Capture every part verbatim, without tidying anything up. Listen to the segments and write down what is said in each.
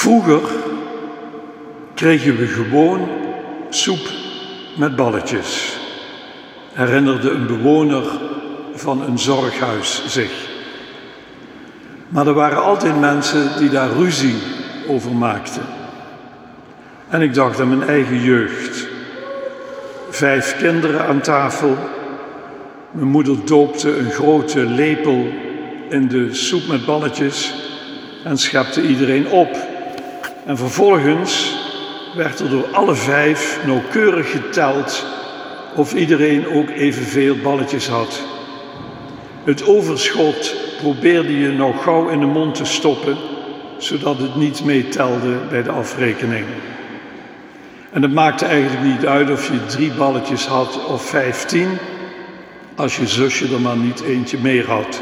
Vroeger kregen we gewoon soep met balletjes, herinnerde een bewoner van een zorghuis zich. Maar er waren altijd mensen die daar ruzie over maakten. En ik dacht aan mijn eigen jeugd. Vijf kinderen aan tafel. Mijn moeder doopte een grote lepel in de soep met balletjes en schepte iedereen op. En vervolgens werd er door alle vijf nauwkeurig geteld of iedereen ook evenveel balletjes had. Het overschot probeerde je nog gauw in de mond te stoppen, zodat het niet meetelde bij de afrekening. En het maakte eigenlijk niet uit of je drie balletjes had of vijftien, als je zusje er maar niet eentje meer had.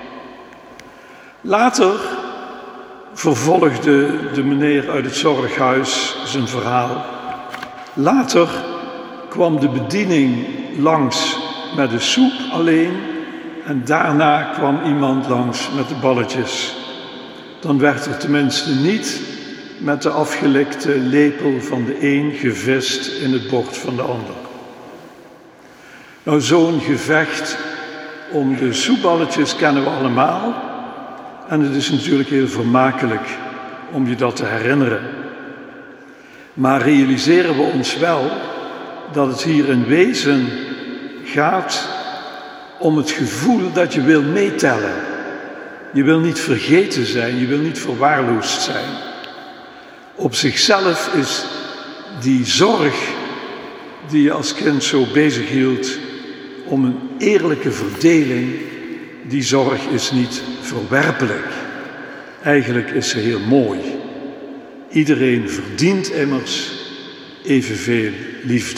Later vervolgde de meneer uit het zorghuis zijn verhaal. Later kwam de bediening langs met de soep alleen en daarna kwam iemand langs met de balletjes. Dan werd er tenminste niet met de afgelikte lepel van de een gevist in het bord van de ander. Nou, zo'n gevecht om de soepballetjes kennen we allemaal. En het is natuurlijk heel vermakelijk om je dat te herinneren. Maar realiseren we ons wel dat het hier in wezen gaat om het gevoel dat je wil meetellen. Je wil niet vergeten zijn, je wil niet verwaarloosd zijn. Op zichzelf is die zorg die je als kind zo bezig hield om een eerlijke verdeling, die zorg is niet verwerpelijk. Eigenlijk is ze heel mooi. Iedereen verdient immers evenveel liefde.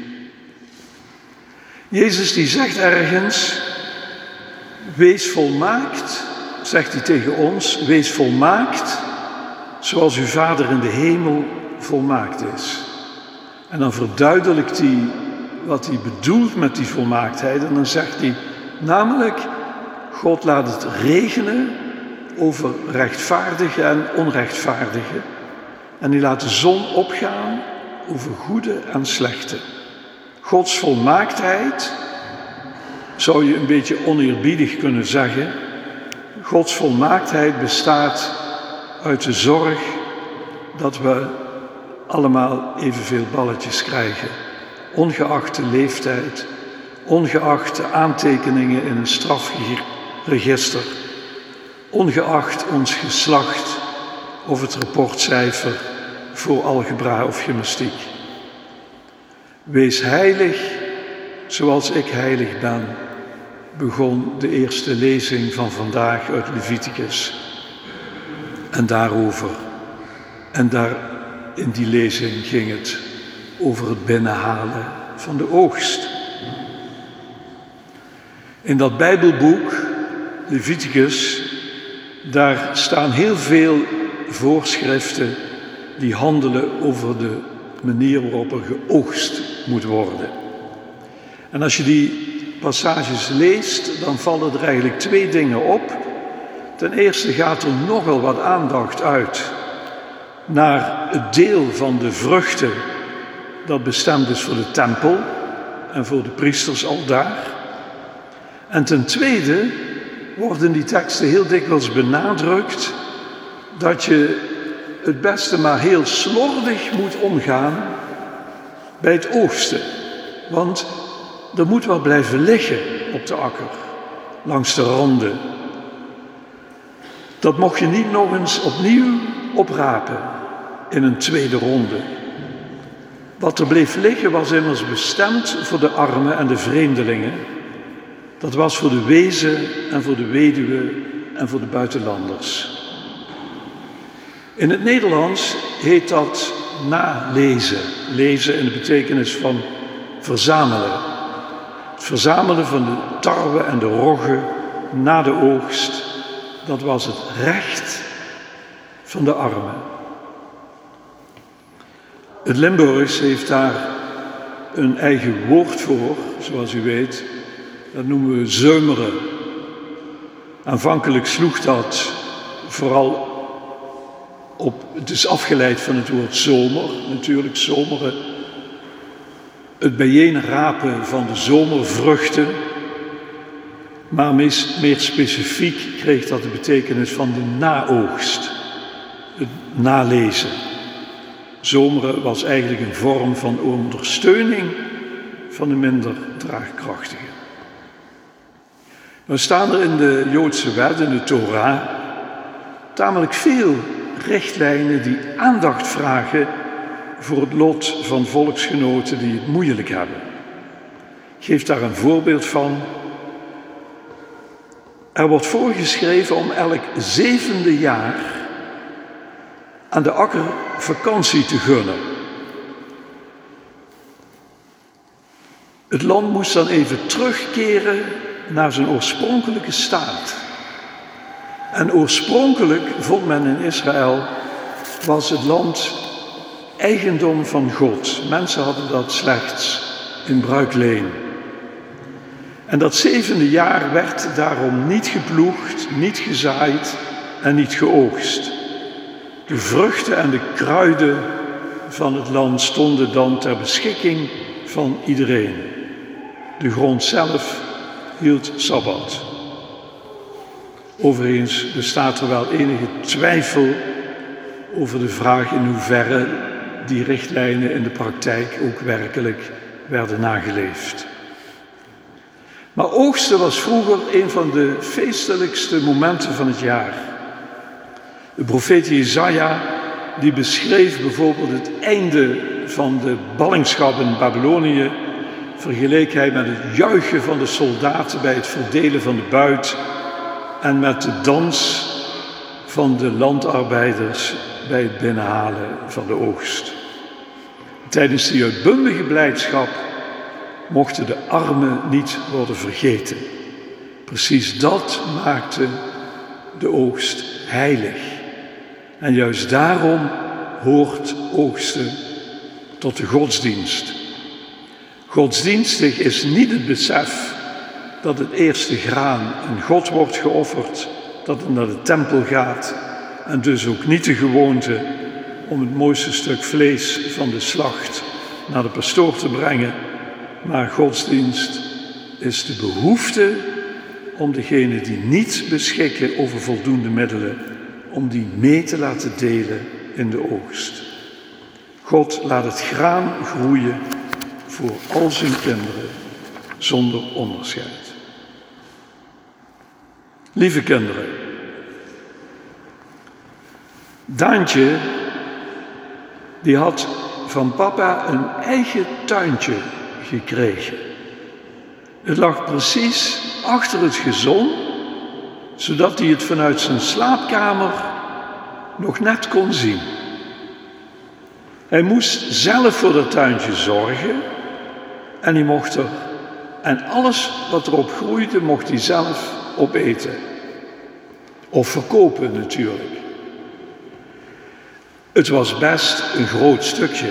Jezus die zegt ergens, wees volmaakt, zegt hij tegen ons, wees volmaakt zoals uw Vader in de hemel volmaakt is. En dan verduidelijkt hij wat hij bedoelt met die volmaaktheid en dan zegt hij namelijk, God laat het regenen over rechtvaardigen en onrechtvaardigen. En hij laat de zon opgaan over goede en slechte. Gods volmaaktheid, zou je een beetje oneerbiedig kunnen zeggen. Gods volmaaktheid bestaat uit de zorg dat we allemaal evenveel balletjes krijgen. Ongeacht de leeftijd, ongeacht de aantekeningen in een strafregister, ongeacht ons geslacht of het rapportcijfer voor algebra of gymnastiek. Wees heilig zoals ik heilig ben, begon de eerste lezing van vandaag uit Leviticus. En daarover, en daar in die lezing ging het over het binnenhalen van de oogst. In dat Bijbelboek, Leviticus, daar staan heel veel voorschriften die handelen over de manier waarop er geoogst moet worden. En als je die passages leest, dan vallen er eigenlijk twee dingen op. Ten eerste gaat er nogal wat aandacht uit naar het deel van de vruchten dat bestemd is voor de tempel en voor de priesters al daar. En ten tweede worden die teksten heel dikwijls benadrukt dat je het beste maar heel slordig moet omgaan bij het oogsten. Want er moet wat blijven liggen op de akker, langs de randen. Dat mocht je niet nog eens opnieuw oprapen in een tweede ronde. Wat er bleef liggen was immers bestemd voor de armen en de vreemdelingen. Dat was voor de wezen en voor de weduwe en voor de buitenlanders. In het Nederlands heet dat nalezen. Lezen in de betekenis van verzamelen. Het verzamelen van de tarwe en de rogge na de oogst, dat was het recht van de armen. Het Limburgs heeft daar een eigen woord voor, zoals u weet. Dat noemen we zeumeren. Aanvankelijk sloeg dat vooral op, het is afgeleid van het woord zomer, natuurlijk zomeren. Het bijeenrapen van de zomervruchten. Maar meer specifiek kreeg dat de betekenis van de naoogst. Het nalezen. Zomeren was eigenlijk een vorm van ondersteuning van de minder draagkrachtigen. Nou staan er in de Joodse wet, in de Torah, tamelijk veel richtlijnen die aandacht vragen voor het lot van volksgenoten die het moeilijk hebben. Ik geef daar een voorbeeld van. Er wordt voorgeschreven om elk zevende jaar aan de akker vakantie te gunnen. Het land moest dan even terugkeren naar zijn oorspronkelijke staat. En oorspronkelijk, vond men in Israël, was het land eigendom van God. Mensen hadden dat slechts in bruikleen. En dat zevende jaar werd daarom niet geploegd, niet gezaaid en niet geoogst. De vruchten en de kruiden van het land stonden dan ter beschikking van iedereen. De grond zelf hield sabbat. Overigens bestaat er wel enige twijfel over de vraag in hoeverre die richtlijnen in de praktijk ook werkelijk werden nageleefd. Maar oogsten was vroeger een van de feestelijkste momenten van het jaar. De profeet Jesaja die beschreef bijvoorbeeld het einde van de ballingschap in Babylonië, vergeleek hij met het juichen van de soldaten bij het verdelen van de buit en met de dans van de landarbeiders bij het binnenhalen van de oogst. Tijdens die uitbundige blijdschap mochten de armen niet worden vergeten. Precies dat maakte de oogst heilig. En juist daarom hoort oogsten tot de godsdienst. Godsdienstig is niet het besef dat het eerste graan aan God wordt geofferd, dat het naar de tempel gaat en dus ook niet de gewoonte om het mooiste stuk vlees van de slacht naar de pastoor te brengen, maar godsdienst is de behoefte om degenen die niet beschikken over voldoende middelen, om die mee te laten delen in de oogst. God laat het graan groeien voor al zijn kinderen, zonder onderscheid. Lieve kinderen, Daantje, die had van papa een eigen tuintje gekregen. Het lag precies achter het gezon, zodat hij het vanuit zijn slaapkamer nog net kon zien. Hij moest zelf voor dat tuintje zorgen en hij mocht er, en alles wat erop groeide, mocht hij zelf opeten. Of verkopen natuurlijk. Het was best een groot stukje.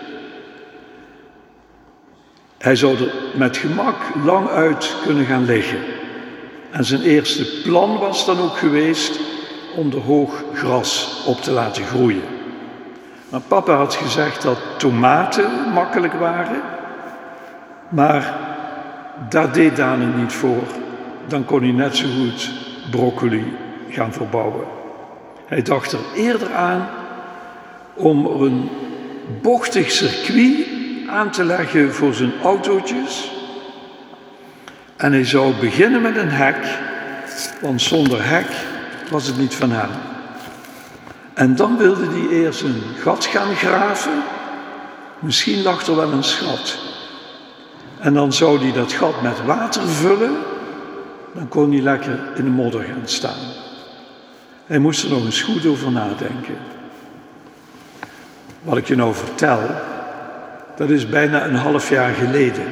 Hij zou er met gemak lang uit kunnen gaan liggen. En zijn eerste plan was dan ook geweest om er hoog gras op te laten groeien. Maar papa had gezegd dat tomaten makkelijk waren, maar daar deed Daan niet voor. Dan kon hij net zo goed broccoli gaan verbouwen. Hij dacht er eerder aan om er een bochtig circuit aan te leggen voor zijn autootjes. En hij zou beginnen met een hek, want zonder hek was het niet van hem. En dan wilde hij eerst een gat gaan graven. Misschien lag er wel een schat. En dan zou hij dat gat met water vullen. Dan kon hij lekker in de modder gaan staan. Hij moest er nog eens goed over nadenken. Wat ik je nou vertel, dat is bijna een half jaar geleden.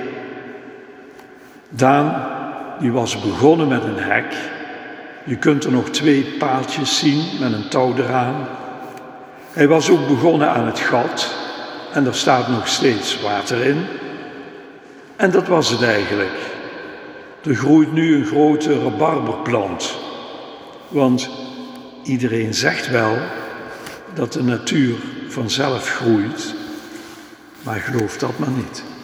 Daan, die was begonnen met een hek. Je kunt er nog twee paaltjes zien met een touw eraan. Hij was ook begonnen aan het gat en er staat nog steeds water in. En dat was het eigenlijk. Er groeit nu een grote rabarberplant. Want iedereen zegt wel, dat de natuur vanzelf groeit, maar geloof dat maar niet.